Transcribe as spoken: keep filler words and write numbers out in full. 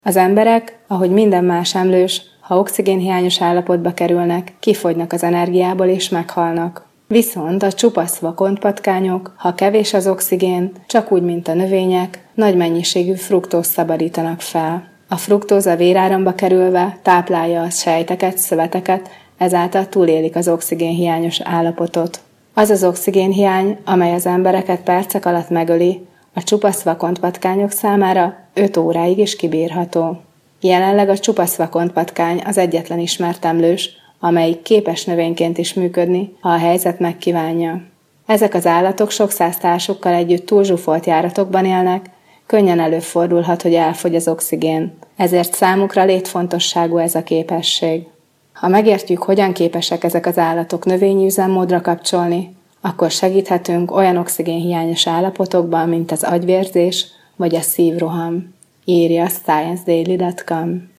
Az emberek, ahogy minden más emlős, ha oxigénhiányos állapotba kerülnek, kifogynak az energiából és meghalnak. Viszont a csupasz vakontpatkányok, ha kevés az oxigén, csak úgy, mint a növények, nagy mennyiségű fruktózt szabadítanak fel. A fruktóz a véráramba kerülve táplálja a sejteket, szöveteket, ezáltal túlélik az oxigénhiányos állapotot. Az az oxigénhiány, amely az embereket percek alatt megöli, a csupasz vakontpatkányok számára öt óráig is kibírható. Jelenleg a csupasz vakontpatkány az egyetlen ismert emlős, amelyik képes növényként is működni, ha a helyzet megkívánja. Ezek az állatok sok száz társukkal együtt túlzsúfolt járatokban élnek, könnyen előfordulhat, hogy elfogy az oxigén, ezért számukra létfontosságú ez a képesség. Ha megértjük, hogyan képesek ezek az állatok növényi üzemmódra kapcsolni, akkor segíthetünk olyan oxigénhiányos állapotokban, mint az agyvérzés vagy a szívroham. Írja science daily dot com.